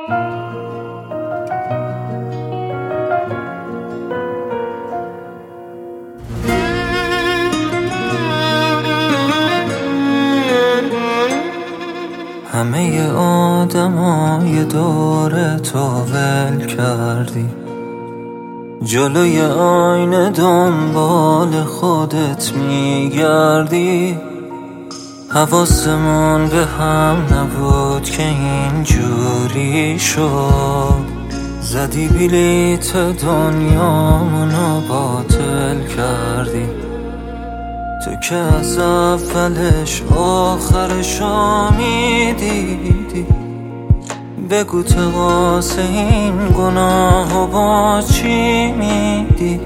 همه آدمای دور تو ول کردی، جلوی آینه دنبال خودت میگردی. حواسمون به هم نبود که اینجوری شد، زدی بلیت دنیامونو باطل کردی. تو که از اولش آخرشو میدیدی، بگو تقاس این گناهو با چی میدی؟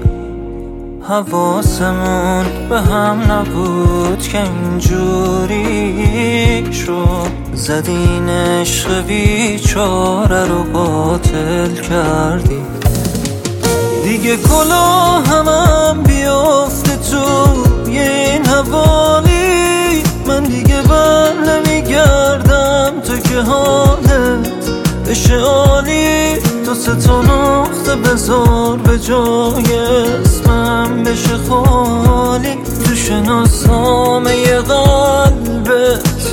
حواسمون به هم نبود که اینجوری شد، زدین عشق بیچاره رو باطل کردی. دیگه کلاهمم بیافته تو این حوالی، من دیگه بر نمیگردم تو که حالت بشه عالی. تو 3 تا نقطه بذار به جای اسمم بشه خالی، تو شناسنامه قلبت.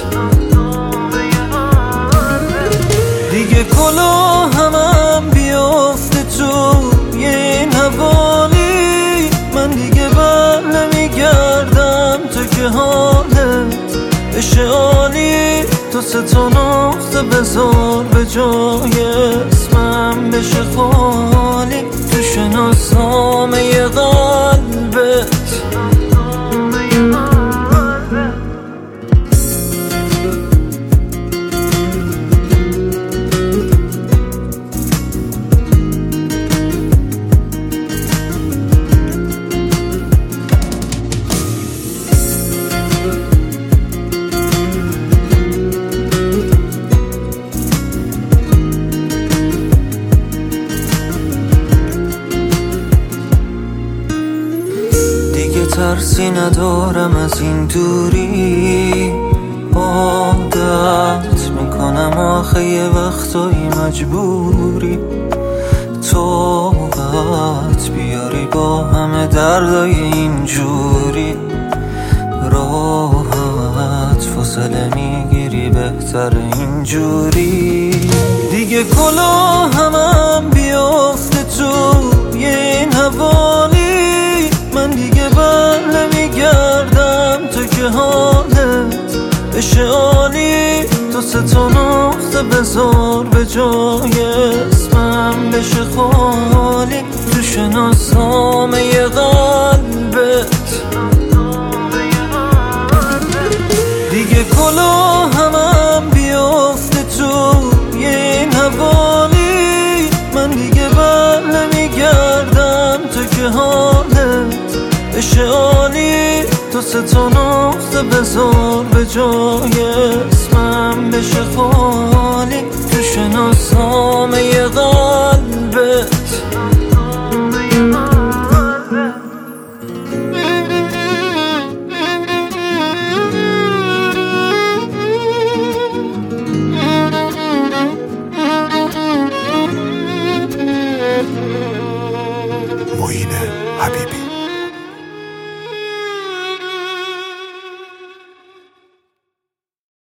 دیگه کلاهمم بیافته تو این حوالی، من دیگه بر نمیگردم تو که حالت بشه عالی. تو 3 تا نقطه بذار به جای اسمم بشه خالی، تو شناسنامه قلبت. ترسی ندارم از این دوری، عادت میکنم آخه یه وقتایی مجبوری. طاقت بیاری با همه دردای اینجوری، راحت فاصله میگیری بهتر اینجوری. دیگه کلاهمم بیافته تو این حوالی، من دیگه بر نمیگردم تو که حالت بشه عالی. تو 3 تا نقطه بذار به جای اسمم بشه خالی، تو شناسنامه قلبت. دیگه کلاهمم بیافته تو این حوالی، من دیگه بر نمیگردم تو که حالت بشه عالی. تو 3 تا نقطه بذار به جای اسمم بشه خالی.